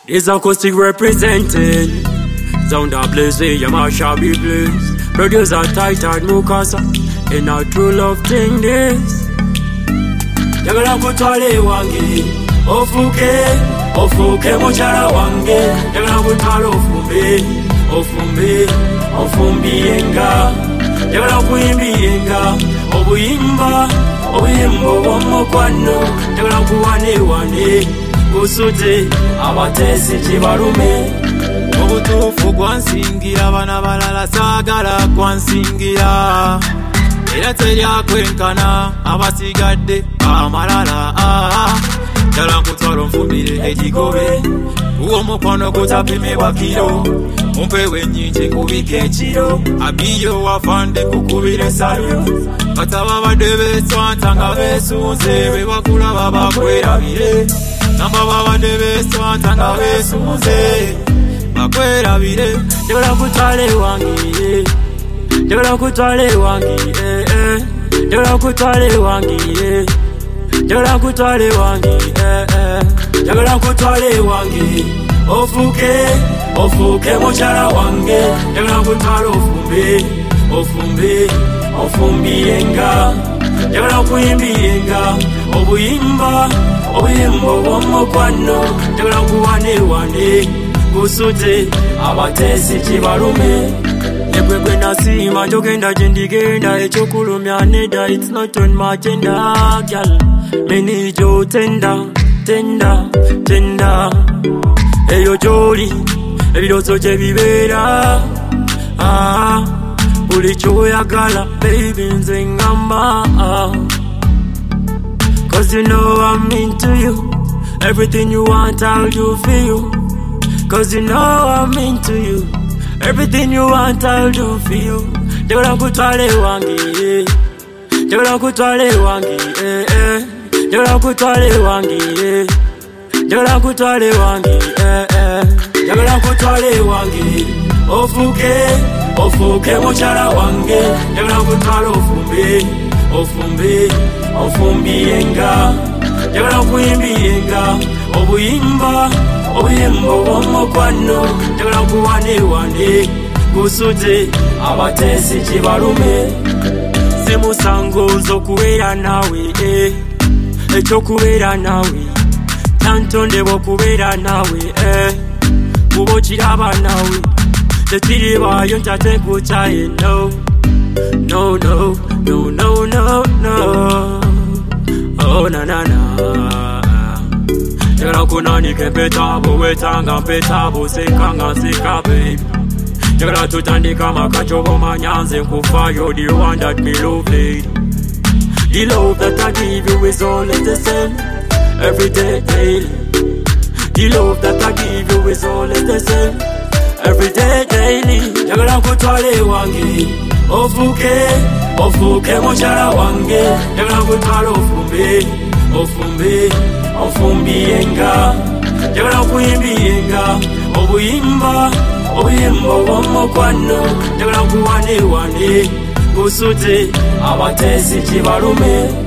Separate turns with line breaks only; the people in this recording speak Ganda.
This acoustic representing Sound of Blaze, Yamasha be Blaze. Producer Titan Mukasa. In a true love thing this. Jagala kutwale wange Ofuke mochara wange. Jagala kutwale ofumbiyenga. Jagala kuyimbiyenga obuyimbo bw'omukwano. Jagala kuwane kusute abatesi kibalume.
Obutuufu gwansingira bana balala saagala gwansingira. Era teryakwenkana abasigadde amalala. Jala nkutwala onfumbire ekigobe kuwa omukwano gutapimibwa kiro. Mumpewe ennyingi nkubike ekiro. Abiyo wafande kukubire salu. Bataba badde beeswanta nga beesunze. Be bakulaba bakwerabire. Namba babadde beeswanta nga beesunze. Bakwerabire.
Jagala kutwale wange. Jagala kutwale wange. Jagala kutwale wange. Jagala kutwale wange. Jagala kutwale wange. Ofuke mochara wange. Jagala kutwala ofumbiyenga. Jagala kuyimbiyenga obuyimbo bw'omukwano. Jagala kuwane kusute abatesi kibalume. Ebwebwe nasima njogenda gyendigenda ekyokulumya nedda. It's not on my agenda, girl. Me need you tender. Eyo gy'oli ebirooto gye bibeera. Buli ky'oyagala baby nze ngamba. Cause you know I'm into you. Everything you want I'll do for you. Cause you know I'm into you. Everything you want I'll do for you. Jagala kutwale wange. Jagala kutwale wange. Jagala kutwale wange. Jagala kutwale wange. Jagala kutwale wange. Ofuke mochara wange. Jagala kutwala ofumbiyenga. Jagala kuyimbiyenga obuyimbo bw'omukwano. Jagala kuwane kusute abatesi kibalume. Simusango z'okubeera naawe. Ekyokubeera naawe kyantondebwa okubeera naawe. Kuba okiraba naawe tekiribaayo ntate nkukyaye. No. Oh na. Jagala kunanika empetabo wetanga mpetabo sekanga nseka baby. Jagala tutandika amakaco b'omanya nze nkufaayo. The one that me love lady. The love that I give you is always the same. Every day, daily. The love that I give you is always the same. Every day, daily. Jagala kutwale wange. Ofuke mochara wange. Jagala kutwala ofumbiyenga. Jagala kuyimbiyenga obuyimbo bw'omukwano. Jagala kuwane kusute abatesi kibalume.